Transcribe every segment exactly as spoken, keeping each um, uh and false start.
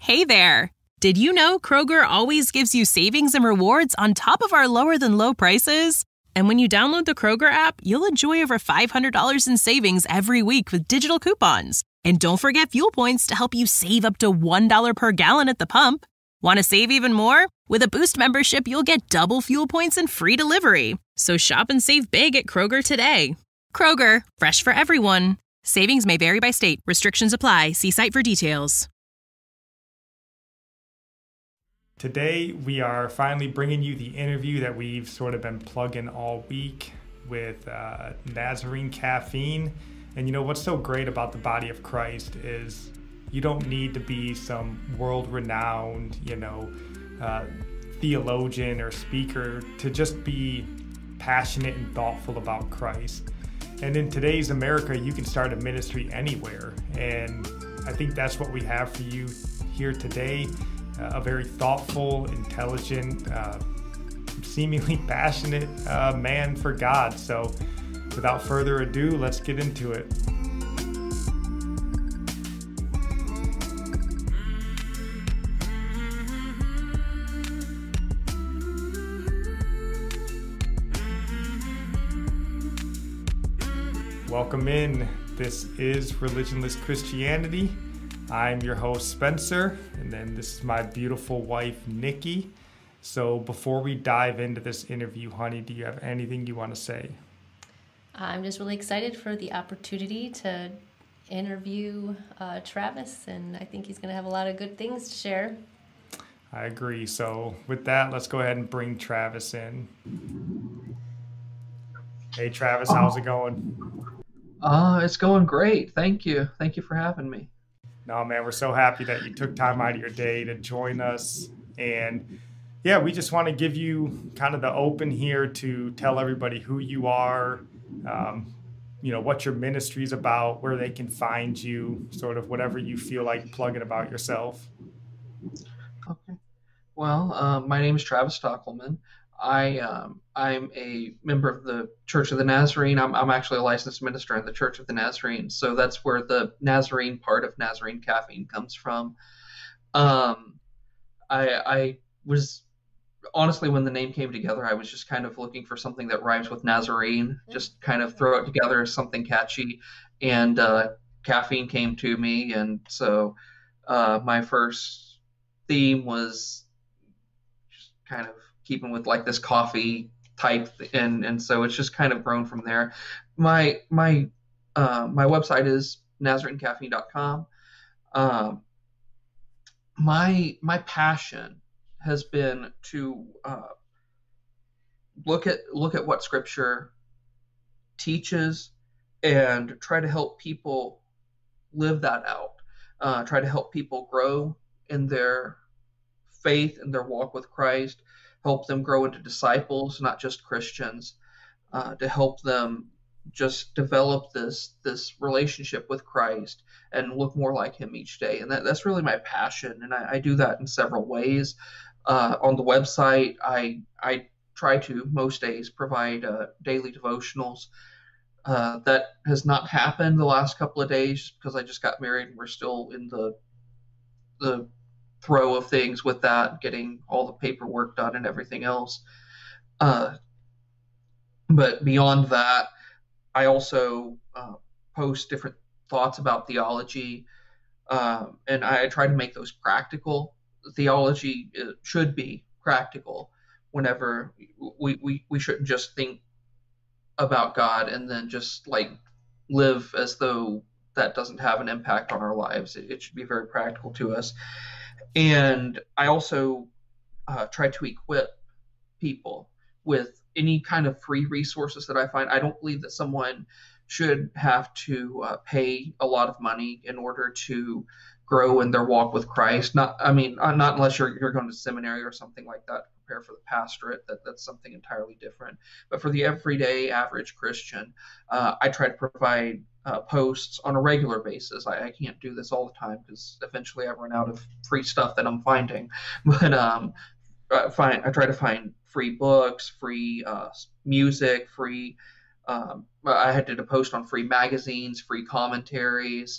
Hey there! Did you know Kroger always gives you savings and rewards on top of our lower-than-low prices? And when you download the Kroger app, you'll enjoy over five hundred dollars in savings every week with digital coupons. And don't forget fuel points to help you save up to one dollar per gallon at the pump. Want to save even more? With a Boost membership, you'll get double fuel points and free delivery. So shop and save big at Kroger today. Kroger, fresh for everyone. Savings may vary by state. Restrictions apply. See site for details. Today, we are finally bringing you the interview that we've sort of been plugging all week with uh, Nazarene Caffeine. And you know, what's so great about the body of Christ is you don't need to be some world-renowned, you know, uh, theologian or speaker to just be passionate and thoughtful about Christ. And in today's America, you can start a ministry anywhere. And I think that's what we have for you here today. Uh, a very thoughtful, intelligent, uh, seemingly passionate uh, man for God. So without further ado, let's get into it. Welcome in. This is Religionless Christianity. I'm your host, Spencer, and then this is my beautiful wife, Nikki. So before we dive into this interview, honey, do you have anything you want to say? I'm just really excited for the opportunity to interview uh, Travis, and I think he's going to have a lot of good things to share. I agree. So with that, let's go ahead and bring Travis in. Hey, Travis, how's it going? Uh, it's going great. Thank you. Thank you for having me. No, man, we're so happy that you took time out of your day to join us. And yeah, we just want to give you kind of the open here to tell everybody who you are, um, you know, what your ministry is about, where they can find you, sort of whatever you feel like plugging about yourself. Okay. Well, uh, my name is Travis Stockelman. I, um, I'm a member of the Church of the Nazarene. I'm, I'm actually a licensed minister in the Church of the Nazarene. So that's where the Nazarene part of Nazarene Caffeine comes from. Um, I, I was, honestly, when the name came together, I was just kind of looking for something that rhymes with Nazarene, just kind of throw it together as something catchy. And uh, caffeine came to me. And so uh, my first theme was just kind of keeping with like this coffee type, and and so it's just kind of grown from there. My my uh, my website is nazarene caffeine dot com. Um, my my passion has been to uh, look at look at what Scripture teaches and try to help people live that out. Uh, try to help people grow in their faith and their walk with Christ. Help them grow into disciples, not just Christians, uh, to help them just develop this this relationship with Christ and look more like Him each day. And that, that's really my passion, and I, I do that in several ways. Uh, on the website, I I try to, most days, provide uh, daily devotionals. Uh, that has not happened the last couple of days because I just got married and we're still in the the throw of things with that, getting all the paperwork done and everything else. Uh, but beyond that, I also uh, post different thoughts about theology, um, and I try to make those practical. Theology should be practical. Whenever we, we, we shouldn't just think about God and then just like live as though that doesn't have an impact on our lives. It, it should be very practical to us. And I also uh, try to equip people with any kind of free resources that I find. I don't believe that someone should have to uh, pay a lot of money in order to grow in their walk with Christ. Not, I mean, uh, not unless you're you're going to seminary or something like that to prepare for the pastorate. That that's something entirely different. But for the everyday average Christian, uh, I try to provide uh, posts on a regular basis. I, I can't do this all the time because eventually I run out of free stuff that I'm finding. But um, I find I try to find free books, free uh, music, free. Um, I had to post on free magazines, free commentaries.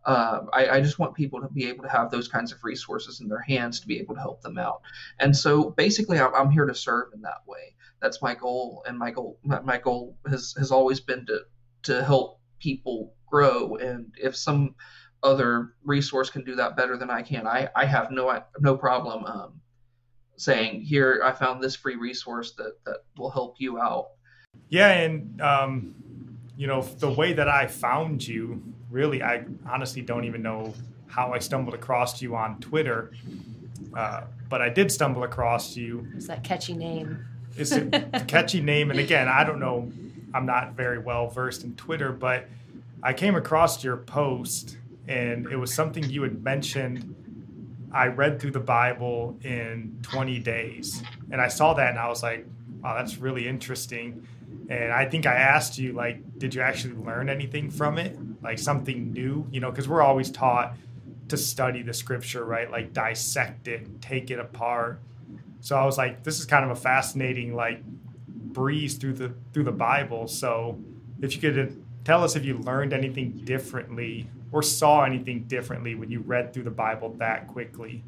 Uh, I, I just want people to be able to have those kinds of resources in their hands to be able to help them out. And so basically, I'm, I'm here to serve in that way. That's my goal, and my goal my, my goal has has always been to to help people grow. And if some other resource can do that better than I can, I, I have no no problem um, saying, here, I found this free resource that, that will help you out. Yeah, and um, you know, the way that I found you, really, I honestly don't even know how I stumbled across you on Twitter, uh, but I did stumble across you. It's that catchy name. It's a catchy name, and again, I don't know, I'm not very well versed in Twitter, but I came across your post, and it was something you had mentioned. I read through the Bible in twenty days, and I saw that, and I was like, wow, that's really interesting. And I think I asked you, like, did you actually learn anything from it? Like something new, you know, because we're always taught to study the scripture, right? Like dissect it, take it apart. So I was like, this is kind of a fascinating, like, breeze through the through the Bible. So if you could tell us if you learned anything differently or saw anything differently when you read through the Bible that quickly.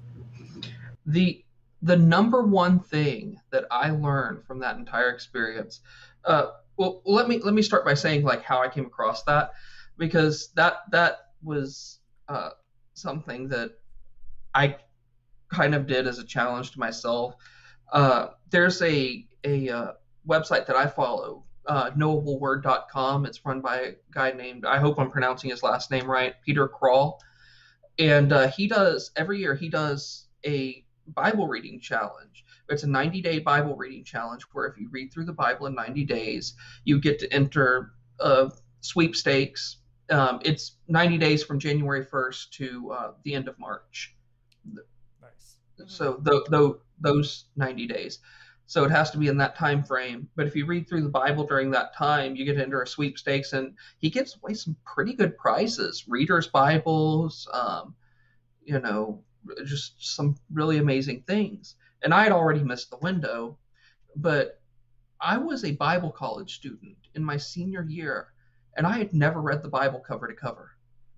The the number one thing that I learned from that entire experience, uh, well, let me let me start by saying like how I came across that, because that that was uh, something that I kind of did as a challenge to myself. Uh, there's a a uh, website that I follow, uh, knowable word dot com. It's run by a guy named, I hope I'm pronouncing his last name right, Peter Kroll. And uh, he does, every year he does a Bible reading challenge. It's a ninety-day Bible reading challenge where if you read through the Bible in ninety days, you get to enter uh, sweepstakes. Um, it's ninety days from January first to uh, the end of March. Nice. So th- th- those ninety days. So it has to be in that time frame. But if you read through the Bible during that time, you get to enter a sweepstakes, and he gives away some pretty good prizes. Readers' Bibles, um, you know, just some really amazing things. And I had already missed the window, but I was a Bible college student in my senior year, and I had never read the Bible cover to cover.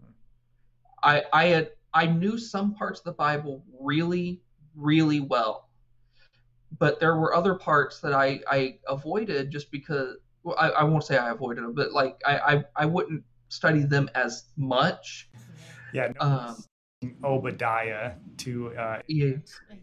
I, I had I knew some parts of the Bible really, really well, but there were other parts that I, I avoided just because, well, I, I won't say I avoided them, but like I, I, I wouldn't study them as much. Yeah. No, um, Obadiah to uh, yeah.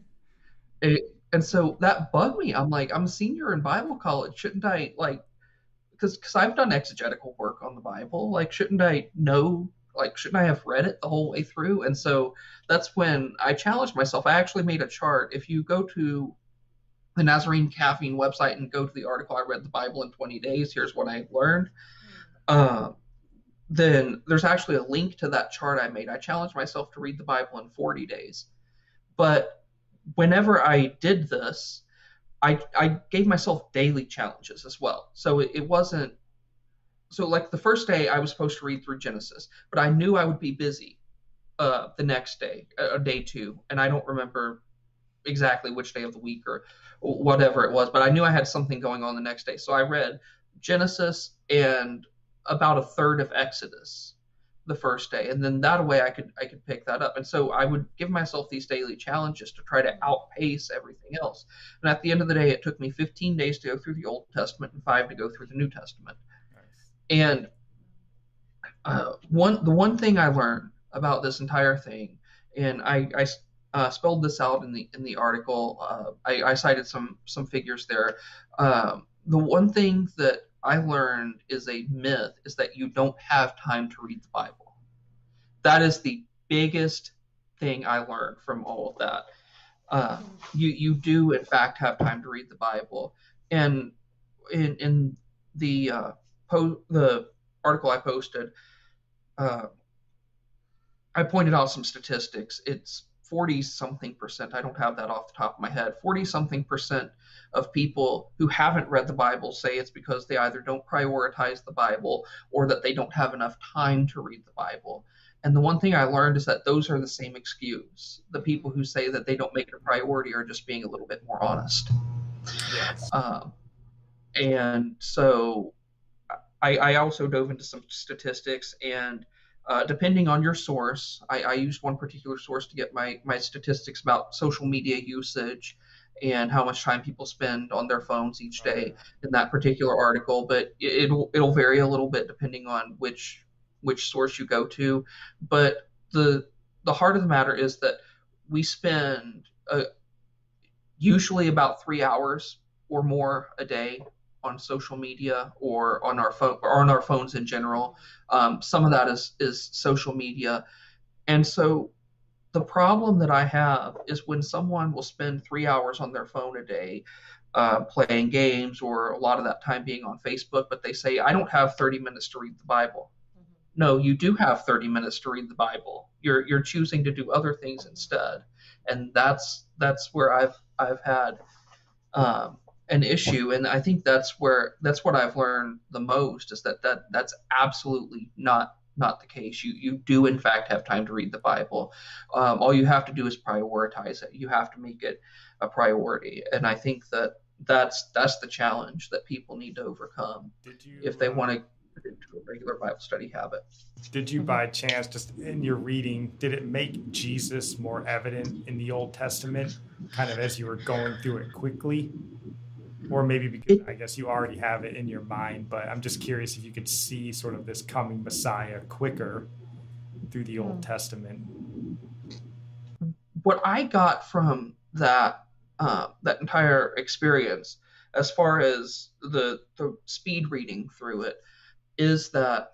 It, and so that bugged me. I'm like, I'm a senior in Bible college. Shouldn't I, like, because because I've done exegetical work on the Bible. Like, shouldn't I know? Like, shouldn't I have read it the whole way through? And so that's when I challenged myself. I actually made a chart. If you go to the Nazarene Caffeine website and go to the article, I read the Bible in twenty days, here's what I learned. Uh, then there's actually a link to that chart I made. I challenged myself to read the Bible in forty days. But whenever I did this, I, I gave myself daily challenges as well. So it, it wasn't, so like the first day I was supposed to read through Genesis, but I knew I would be busy uh, the next day, uh, day two. And I don't remember exactly which day of the week or whatever it was, but I knew I had something going on the next day. So I read Genesis and about a third of Exodus the first day, and then that way I could I could pick that up. And so I would give myself these daily challenges to try to outpace everything else. And at the end of the day, it took me fifteen days to go through the Old Testament and five to go through the New Testament. Nice. And uh, one the one thing I learned about this entire thing, and I, I uh, spelled this out in the in the article. Uh, I, I cited some some figures there. Um, the one thing that I learned is a myth is that you don't have time to read the Bible. That is the biggest thing I learned from all of that. Uh, you you do in fact have time to read the Bible. And in in the uh, po- the article I posted, uh, I pointed out some statistics. It's forty something percent. I don't have that off the top of my head. forty something percent of people who haven't read the Bible say it's because they either don't prioritize the Bible or that they don't have enough time to read the Bible. And the one thing I learned is that those are the same excuse. The people who say that they don't make it a priority are just being a little bit more honest. Yes. Um, and so I, I also dove into some statistics, and uh, depending on your source, I, I used one particular source to get my, my statistics about social media usage and how much time people spend on their phones each day in that particular article. But it, it'll it'll vary a little bit depending on which which source you go to. But the the heart of the matter is that we spend uh, usually about three hours or more a day on social media or on our phone or on our phones in general. Um, some of that is is social media, and so the problem that I have is when someone will spend three hours on their phone a day uh, playing games, or a lot of that time being on Facebook, but they say, I don't have thirty minutes to read the Bible. Mm-hmm. No, you do have thirty minutes to read the Bible. You're you're choosing to do other things instead. And that's that's where I've I've had um, an issue. And I think that's where that's what I've learned the most, is that, that that's absolutely not not the case. You you do in fact have time to read the Bible. Um, all you have to do is prioritize it. You have to make it a priority. And I think that that's that's the challenge that people need to overcome Did you, if they uh, want to get into a regular Bible study habit. Did you by chance, just in your reading, did it make Jesus more evident in the Old Testament, kind of as you were going through it quickly? Or maybe because I guess you already have it in your mind, but I'm just curious if you could see sort of this coming Messiah quicker through the Old Testament. What I got from that uh, that entire experience, as far as the the speed reading through it, is that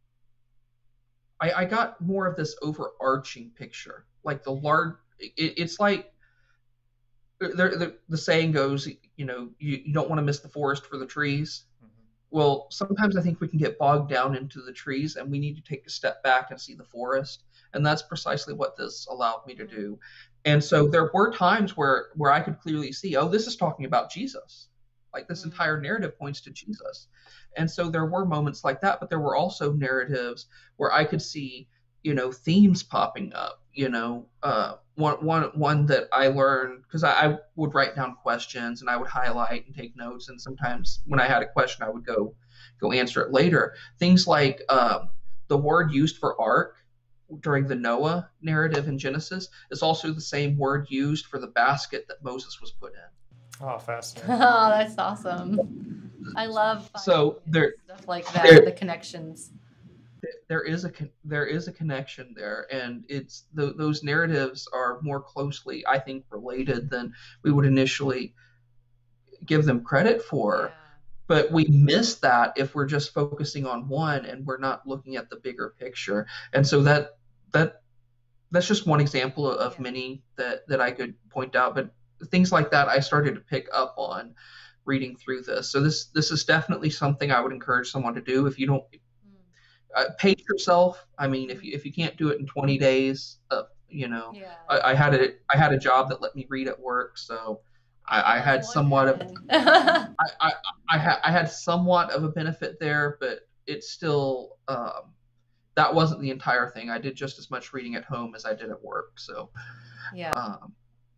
I, I got more of this overarching picture, like the large. It, it's like there, the the saying goes, you know, you, you don't want to miss the forest for the trees. Mm-hmm. Well, sometimes I think we can get bogged down into the trees, and we need to take a step back and see the forest. And that's precisely what this allowed me to do. And so there were times where, where I could clearly see, oh, this is talking about Jesus. Like this entire narrative points to Jesus. And so there were moments like that, but there were also narratives where I could see, you know, themes popping up. You know, uh, one one one that I learned, because I, I would write down questions and I would highlight and take notes, and sometimes when I had a question, I would go go answer it later. Things like um, the word used for ark during the Noah narrative in Genesis is also the same word used for the basket that Moses was put in. Oh, fascinating! Oh, that's awesome. I love so there stuff like that. There, the connections. There is a there is a connection there, and it's the, those narratives are more closely, I think, related than we would initially give them credit for. Yeah. But we miss that if we're just focusing on one and we're not looking at the bigger picture. And so that that that's just one example of yeah. many that that I could point out. But things like that I started to pick up on reading through this. So this this is definitely something I would encourage someone to do. If you don't Uh, pace yourself. I mean, if you if you can't do it in twenty days, uh, you know, yeah. I, I had a I had a job that let me read at work, so I, I had somewhat of I I I had I had somewhat of a benefit there, but it's still um, that wasn't the entire thing. I did just as much reading at home as I did at work. So yeah. Um,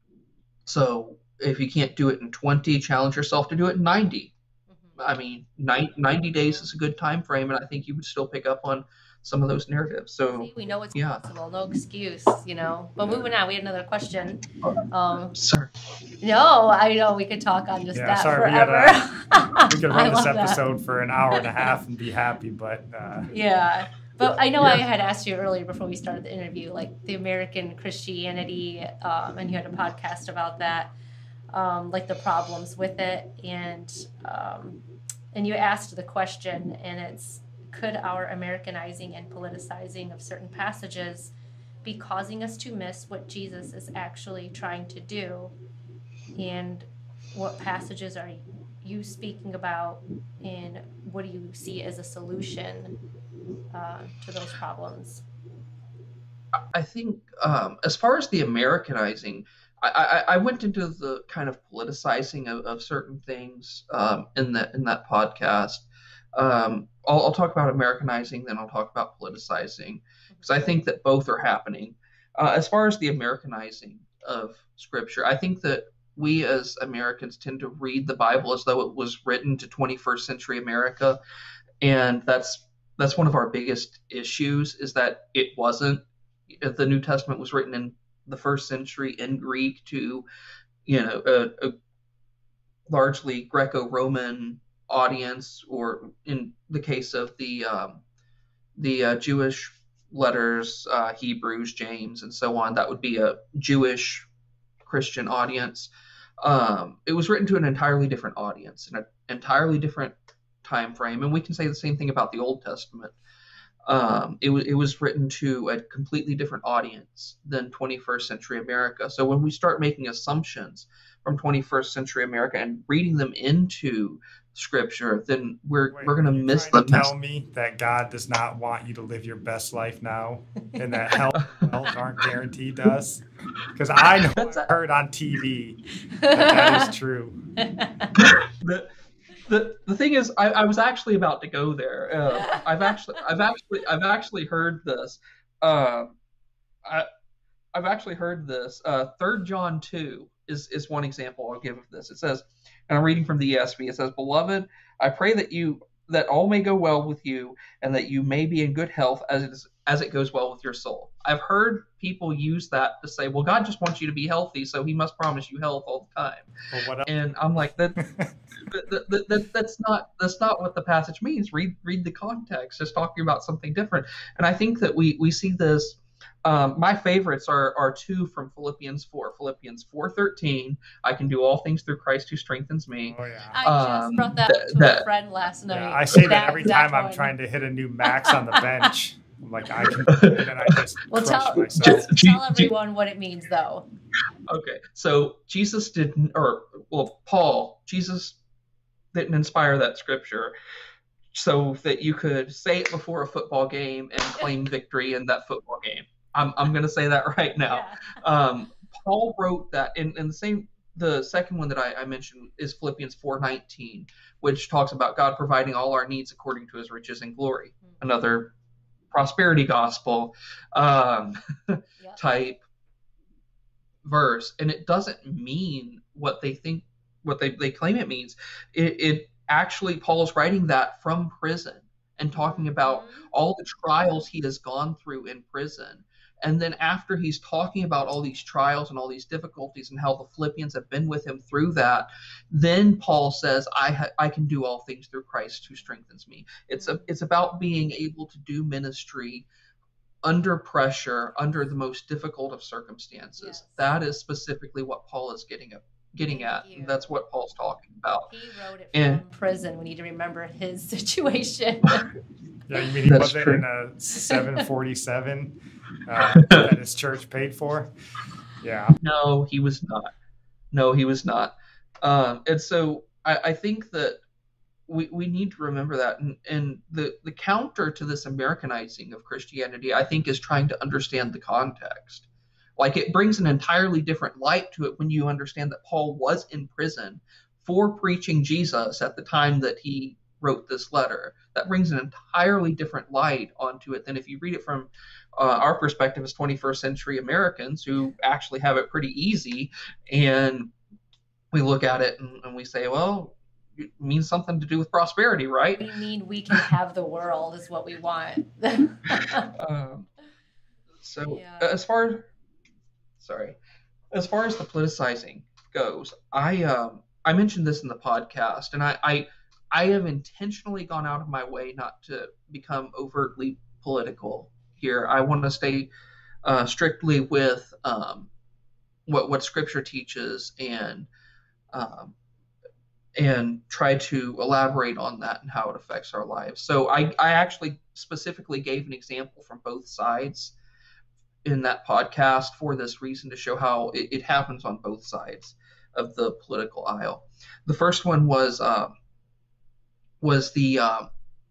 so if you can't do it in twenty, challenge yourself to do it in ninety. I mean, ninety days is a good time frame, and I think you would still pick up on some of those narratives. So See, we know it's yeah. possible, no excuse, you know. But moving on, we had another question. Um, sorry. No, I know we could talk on just yeah, that sorry, forever. We, gotta, we could run this that. episode for an hour and a half and be happy, but uh, yeah. But I know yeah. I had asked you earlier before we started the interview, like the American Christianity, um, and you had a podcast about that, um, like the problems with it, and um, and you asked the question, and it's, could our Americanizing and politicizing of certain passages be causing us to miss what Jesus is actually trying to do? And what passages are you speaking about, and what do you see as a solution uh, to those problems? I think um, as far as the Americanizing, I, I, I went into the kind of politicizing of, of certain things um, in that in that podcast. Um, I'll, I'll talk about Americanizing, then I'll talk about politicizing, because I think that both are happening. Uh, as far as the Americanizing of Scripture, I think that we as Americans tend to read the Bible as though it was written to twenty-first century America, and that's that's one of our biggest issues, is that it wasn't, the New Testament was written in the first century in Greek to, you know, a, a largely Greco-Roman audience, or in the case of the um, the uh, Jewish letters, uh, Hebrews, James, and so on, that would be a Jewish Christian audience. Um, it was written to an entirely different audience, in an entirely different time frame, and we can say the same thing about the Old Testament. Um, it was it was written to a completely different audience than twenty-first century America. So when we start making assumptions from twenty-first century America and reading them into Scripture, then we're Wait, we're going to you're miss trying the to mess. tell me that God does not want you to live your best life now, and that health and wealth aren't guaranteed to us? Because I know That's I've a- heard on T V that that is true. the, the the thing is, I, I was actually about to go there. Uh, I've actually I've actually I've actually heard this. Uh, I I've actually heard this. Uh, Third John two is is one example I'll give of this. It says, and I'm reading from the E S V. It says, "Beloved, I pray that you that all may go well with you, and that you may be in good health as it is, as it goes well with your soul." I've heard people use that to say, "Well, God just wants you to be healthy, so He must promise you health all the time." Well, what else? And I'm like, that, that, that, that that's not that's not what the passage means. Read read the context. It's talking about something different. And I think that we we see this. Um, my favorites are are two from Philippians four. Philippians four thirteen. I can do all things through Christ who strengthens me. Oh yeah. I just Um, brought that th- up to that- a friend last night. Yeah, I say that, That every exact time I'm one. trying to hit a new max on the bench. I'm like, I can, and then I just Well, crush tell, myself. let's tell everyone what it means, though. Okay, so Jesus didn't, or well, Paul, Jesus didn't inspire that scripture so that you could say it before a football game and claim victory in that football game. I'm I'm going to say that right now. Yeah. Um, Paul wrote that, in, in the same, the second one that I, I mentioned is Philippians four nineteen, which talks about God providing all our needs according to His riches and glory. Another prosperity gospel um, Yep. type verse, and it doesn't mean what they think, what they, they claim it means. It, it actually, Paul's writing that from prison and talking about all the trials he has gone through in prison. And then after he's talking about all these trials and all these difficulties and how the Philippians have been with him through that, then Paul says, I ha- I can do all things through Christ who strengthens me. It's a, it's about being able to do ministry under pressure, under the most difficult of circumstances. Yes. That is specifically what Paul is getting at. Getting Thank at. you. That's what Paul's talking about. He wrote it And- from prison. We need to remember his situation. Yeah, you mean he That's wasn't true. in a seven forty-seven uh, that his church paid for? Yeah. No, he was not. No, he was not. Um, and so I, I think that we, we need to remember that. And, and the, the counter to this Americanizing of Christianity, I think, is trying to understand the context. Like, it brings an entirely different light to it when you understand that Paul was in prison for preaching Jesus at the time that he wrote this letter. That brings an entirely different light onto it than if you read it from uh, our perspective as twenty-first century Americans who actually have it pretty easy, and we look at it and, and we say, well, it means something to do with prosperity, right? We mean we can have the world is what we want. Um, so Yeah. as far sorry, as far as the politicizing goes, I um I mentioned this in the podcast, and I I, I have intentionally gone out of my way not to become overtly political here. I want to stay uh, strictly with um, what what Scripture teaches, and um, and try to elaborate on that and how it affects our lives. So I, I actually specifically gave an example from both sides in that podcast for this reason, to show how it, it happens on both sides of the political aisle. The first one was uh, was the uh,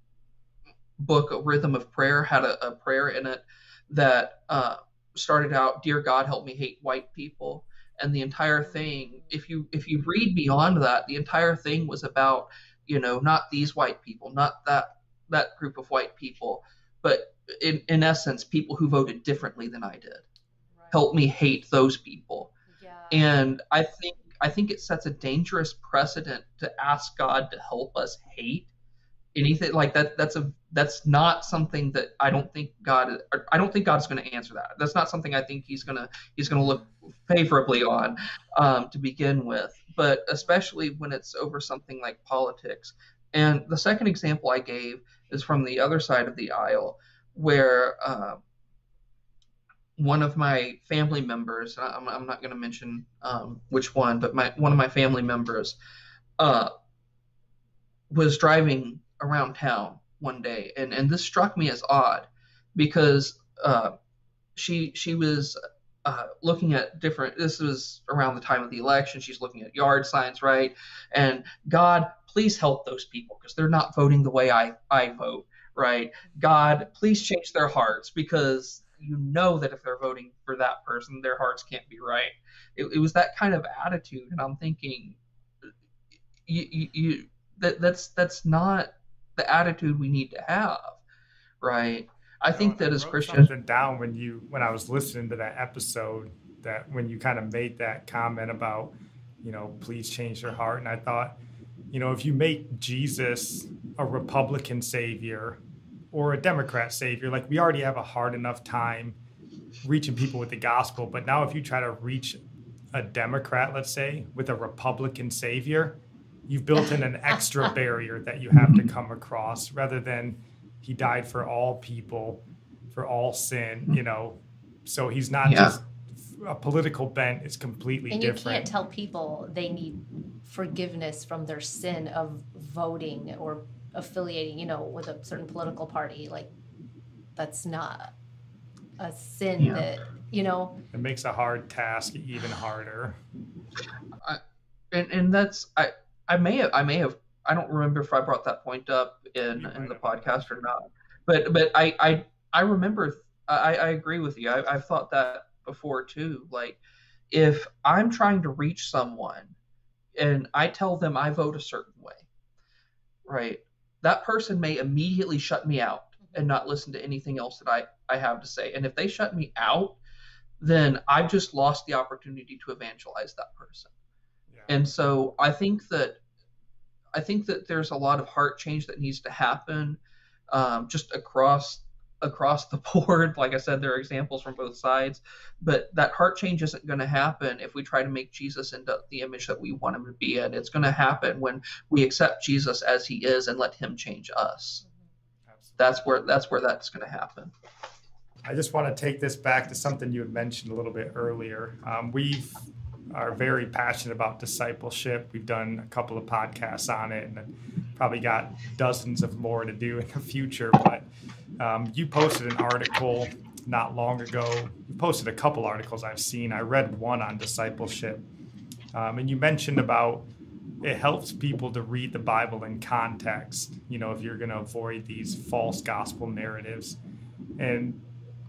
book A Rhythm of Prayer, had a, a prayer in it that uh, started out, "Dear God, help me hate white people." And the entire thing, if you if you read beyond that, the entire thing was about, you know, not these white people, not that that group of white people, but in, in essence, people who voted differently than I did. Right. Help me hate those people. Yeah. And I think I think it sets a dangerous precedent to ask God to help us hate anything like that. That's a that's not something that I don't think God I don't think God's going to answer that. That's not something I think he's going to he's going to look favorably on um, to begin with, but especially when it's over something like politics. And the second example I gave is from the other side of the aisle, where uh, one of my family members, I'm, I'm not going to mention um, which one, but my one of my family members uh, was driving around town one day, and, and this struck me as odd because uh, she she was uh, looking at different. This was around the time of the election. She's looking at yard signs, right? And God, please help those people because they're not voting the way I I vote, right? God, please change their hearts because you know that if they're voting for that person, their hearts can't be right. It, it was that kind of attitude, and I'm thinking, you, you, you that that's that's not the attitude we need to have, right? I think that I as wrote Christians, something down when you when I was listening to that episode, that when you kind of made that comment about, you know, please change their heart, and I thought, you know, if you make Jesus a Republican savior or a Democrat savior, like we already have a hard enough time reaching people with the gospel, but now if you try to reach a Democrat, let's say, with a Republican savior, you've built in an extra barrier that you have to come across, rather than he died for all people, for all sin, you know. So he's not yeah. just a political bent, it's completely and you different. can't tell people they need forgiveness from their sin of voting or affiliating, you know, with a certain political party. Like, that's not a sin yeah. that, you know. It makes a hard task even harder. I, and and that's I I may have I may have I don't remember if I brought that point up in, in the podcast or not, but but I I, I remember I, I agree with you. I, I've thought that before too. Like, if I'm trying to reach someone and I tell them I vote a certain way, right? That person may immediately shut me out and not listen to anything else that I, I have to say. And if they shut me out, then I've just lost the opportunity to evangelize that person. Yeah. And so I think that I think that there's a lot of heart change that needs to happen um, just across across the board. Like I said, there are examples from both sides, but that heart change isn't going to happen if we try to make Jesus into the image that we want him to be in. It's going to happen when we accept Jesus as he is and let him change us. Absolutely. That's where that's where that's going to happen. I just want to take this back to something you had mentioned a little bit earlier. Um, we've are very passionate about discipleship. We've done a couple of podcasts on it, and probably got dozens of more to do in the future. But um, you posted an article not long ago. You posted a couple articles I've seen. I read one on discipleship, um, and you mentioned about it helps people to read the Bible in context, you know, if you're going to avoid these false gospel narratives. And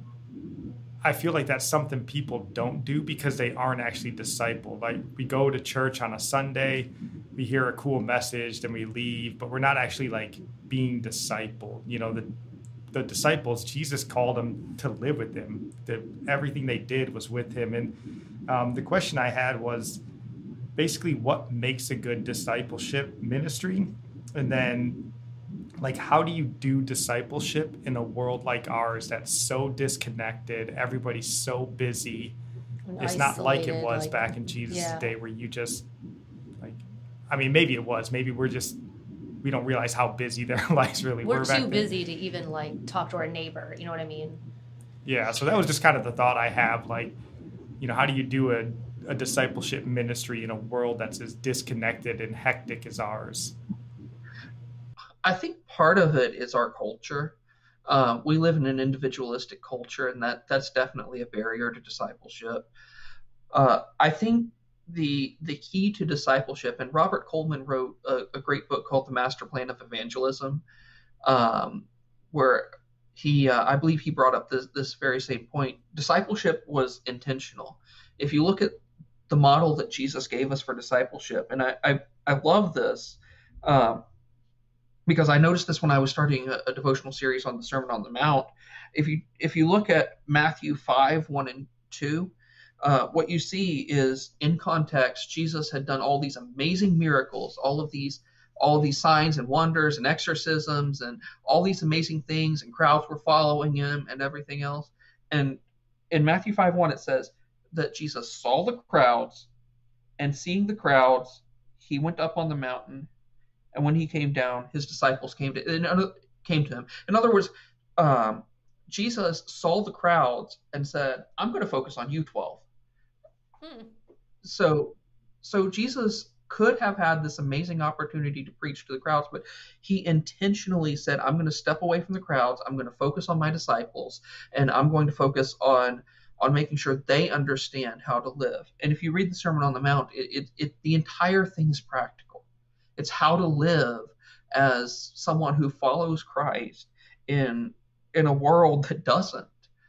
I feel like that's something people don't do because they aren't actually discipled. Like, we go to church on a Sunday, we hear a cool message, then we leave, but we're not actually like being discipled. You know, the the disciples, Jesus called them to live with him. The, everything they did was with him. And um, the question I had was basically what makes a good discipleship ministry? And then, like, how do you do discipleship in a world like ours that's so disconnected? Everybody's so busy. And it's not like it was like, back in Jesus' yeah. day where you just, like, I mean, maybe it was. Maybe we're just, we don't realize how busy their lives really we're were back too then. busy to even, like, talk to our neighbor. You know what I mean? Yeah, so that was just kind of the thought I have. Like, you know, how do you do a, a discipleship ministry in a world that's as disconnected and hectic as ours? I think part of it is our culture. Uh, we live in an individualistic culture, and that that's definitely a barrier to discipleship. Uh, I think the the key to discipleship, and Robert Coleman wrote a, a great book called The Master Plan of Evangelism, um, where he, uh, I believe he brought up this, this very same point. Discipleship was intentional. If you look at the model that Jesus gave us for discipleship, and I, I, I love this, um, because I noticed this when I was starting a, a devotional series on the Sermon on the Mount. If you if you look at Matthew five, one and two, uh, what you see is, in context, Jesus had done all these amazing miracles, all of these all these signs and wonders and exorcisms and all these amazing things, and crowds were following him and everything else. And in Matthew five one, it says that Jesus saw the crowds, and seeing the crowds, he went up on the mountain, and when he came down, his disciples came to came to him. In other words, um, Jesus saw the crowds and said, I'm going to focus on you twelve. Hmm. So, so Jesus could have had this amazing opportunity to preach to the crowds, but he intentionally said, I'm going to step away from the crowds. I'm going to focus on my disciples, and I'm going to focus on on making sure they understand how to live. And if you read the Sermon on the Mount, it, it, it the entire thing is practical. It's how to live as someone who follows Christ in in a world that doesn't.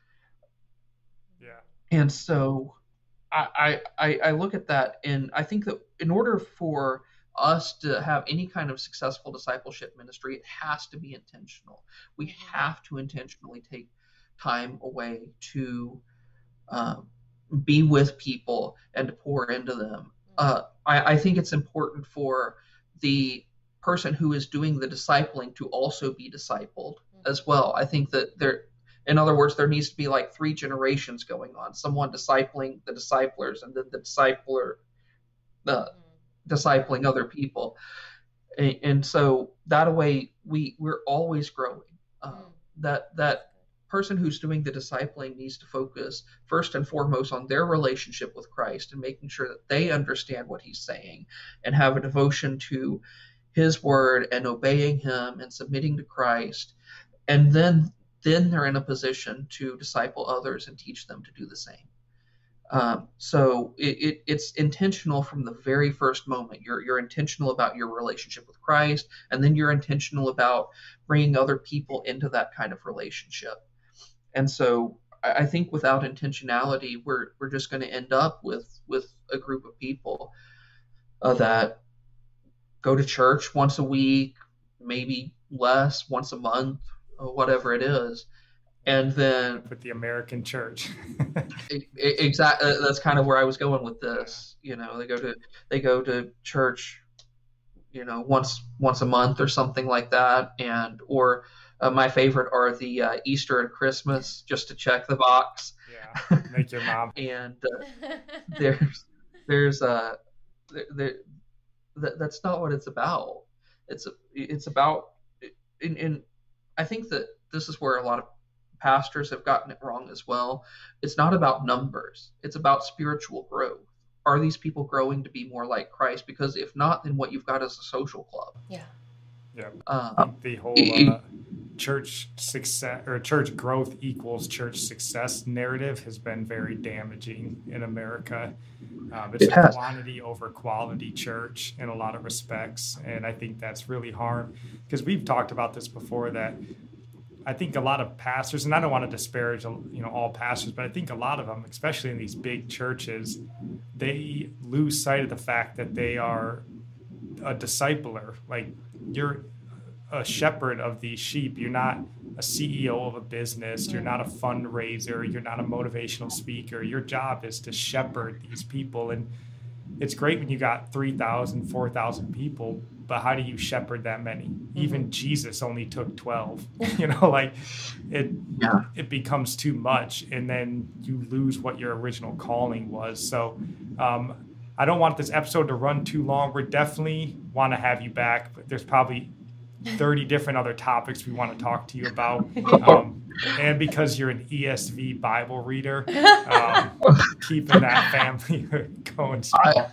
Yeah. And so I, I I look at that, and I think that in order for us to have any kind of successful discipleship ministry, it has to be intentional. We have to intentionally take time away to uh, be with people and to pour into them. Uh, I, I think it's important for the person who is doing the discipling to also be discipled as well. I think that there, in other words, there needs to be like three generations going on. Someone discipling the disciplers, and then the discipler uh, discipling other people. And, and so that way we, we're always growing. Uh, mm. That that person who's doing the discipling needs to focus first and foremost on their relationship with Christ and making sure that they understand what he's saying and have a devotion to his word and obeying him and submitting to Christ. And then then they're in a position to disciple others and teach them to do the same. Um, so it, it, it's intentional from the very first moment. You're you're intentional about your relationship with Christ, and then you're intentional about bringing other people into that kind of relationship. And so I, I think without intentionality, we're we're just going to end up with with a group of people uh, that go to church once a week, maybe less, once a month, or whatever it is. And then with the American church, exactly, that's kind of where I was going with this. You know, they go to they go to church, you know, once once a month or something like that, and or uh, my favorite are the uh, Easter and Christmas, just to check the box. Yeah, make your mom. And uh, there's there's uh there, there that, that's not what it's about. It's it's about in, in I think that this is where a lot of pastors have gotten it wrong as well. It's not about numbers. It's about spiritual growth. Are these people growing to be more like Christ? Because if not, then what you've got is a social club. Yeah. Yeah. Um, the whole uh, church success or church growth equals church success narrative has been very damaging in America. Um, it's it a has. quantity over quality church in a lot of respects. And I think that's really hard because we've talked about this before, that I think a lot of pastors, and I don't want to disparage, you know, all pastors, but I think a lot of them, especially in these big churches, they lose sight of the fact that they are a discipler. Like, you're a shepherd of these sheep. You're not a C E O of a business. You're not a fundraiser. You're not a motivational speaker. Your job is to shepherd these people. And it's great when you got three thousand, four thousand people, but how do you shepherd that many? Mm-hmm. Even Jesus only took twelve. You know, like it yeah. it becomes too much, and then you lose what your original calling was. So um, I don't want this episode to run too long. We definitely want to have you back, but there's probably thirty different other topics we want to talk to you about. Um, and because you're an E S V Bible reader, um, keeping that family going strong. I,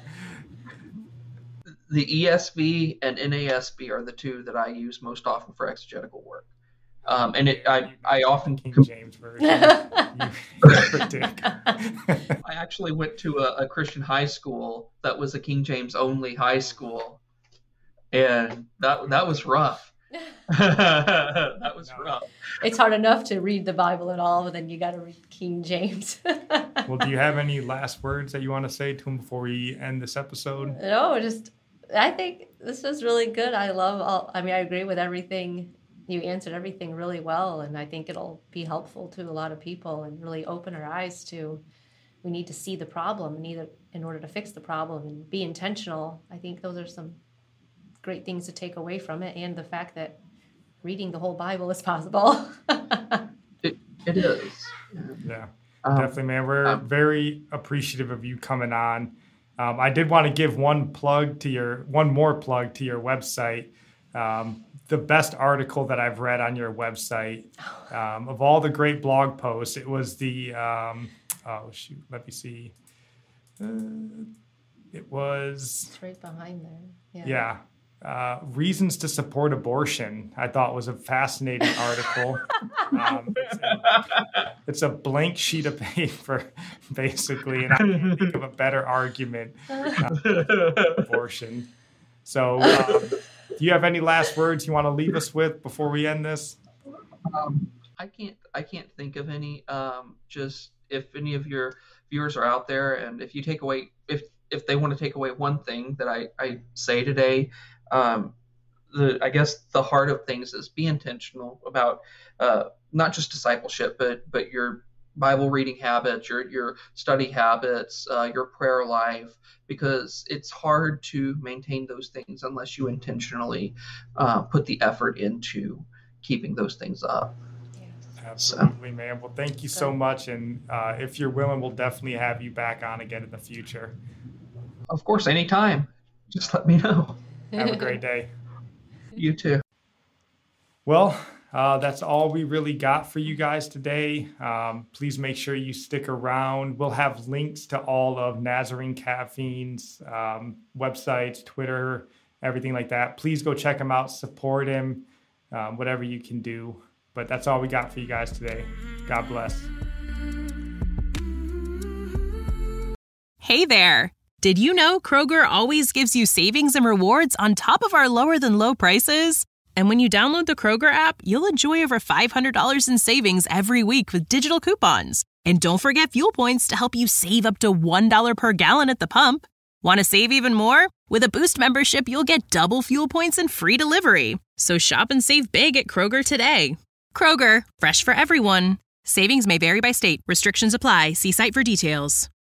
the E S V and N A S B are the two that I use most often for exegetical work. Um, and it, I, I often King James version. you dick. I actually went to a, a Christian high school that was a King James only high school, and that that was rough. that was no. rough. It's hard enough to read the Bible at all, but then you got to read King James. Well, do you have any last words that you want to say to him before we end this episode? No, just I think this was really good. I love all. I mean, I agree with everything. You answered everything really well, and I think it'll be helpful to a lot of people and really open our eyes to we need to see the problem and either in order to fix the problem and be intentional. I think those are some great things to take away from it, and the fact that reading the whole Bible is possible. it, it is. Yeah, um, definitely, man. We're um, very appreciative of you coming on. Um, I did want to give one plug to your, one more plug to your website. Um, the best article that I've read on your website, um, of all the great blog posts, it was the, um, oh shoot, let me see. Uh, it was. It's right behind there. Yeah. Yeah. Uh, reasons to support abortion, I thought was a fascinating article. um, it's, a, it's a blank sheet of paper, basically, and I can't think of a better argument uh, for abortion. So, um, do you have any last words you want to leave us with before we end this? Um, I can't. I can't think of any. Um, just if any of your viewers are out there, and if you take away, if if they want to take away one thing that I I say today. Um, the I guess the heart of things is be intentional about uh, not just discipleship, but but your Bible reading habits, your your study habits, uh, your prayer life, because it's hard to maintain those things unless you intentionally uh, put the effort into keeping those things up. Absolutely, so. Man. Well, thank you so much, and uh, if you're willing, we'll definitely have you back on again in the future. Of course, anytime. Just let me know. Have a great day. You too. Well, uh, that's all we really got for you guys today. Um, please make sure you stick around. We'll have links to all of Nazarene Caffeine's um, websites, Twitter, everything like that. Please go check him out, support him, um, whatever you can do. But that's all we got for you guys today. God bless. Hey there. Did you know Kroger always gives you savings and rewards on top of our lower than low prices? And when you download the Kroger app, you'll enjoy over five hundred dollars in savings every week with digital coupons. And don't forget fuel points to help you save up to one dollar per gallon at the pump. Want to save even more? With a Boost membership, you'll get double fuel points and free delivery. So shop and save big at Kroger today. Kroger, fresh for everyone. Savings may vary by state. Restrictions apply. See site for details.